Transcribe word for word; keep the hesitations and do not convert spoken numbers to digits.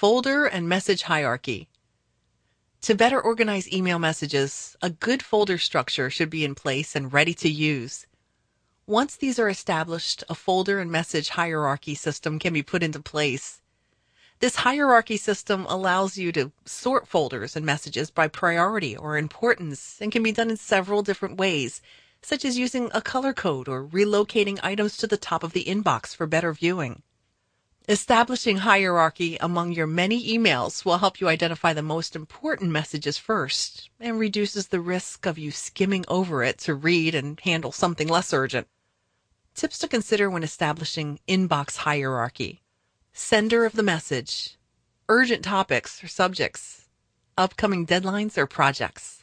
Folder and message hierarchy. To better organize email messages, a good folder structure should be in place and ready to use. Once these are established, a folder and message hierarchy system can be put into place. This hierarchy system allows you to sort folders and messages by priority or importance and can be done in several different ways, such as using a color code or relocating items to the top of the inbox for better viewing. Establishing hierarchy among your many emails will help you identify the most important messages first and reduces the risk of you skimming over it to read and handle something less urgent. Tips to consider when establishing inbox hierarchy. Sender of the message, urgent topics or subjects, upcoming deadlines or projects.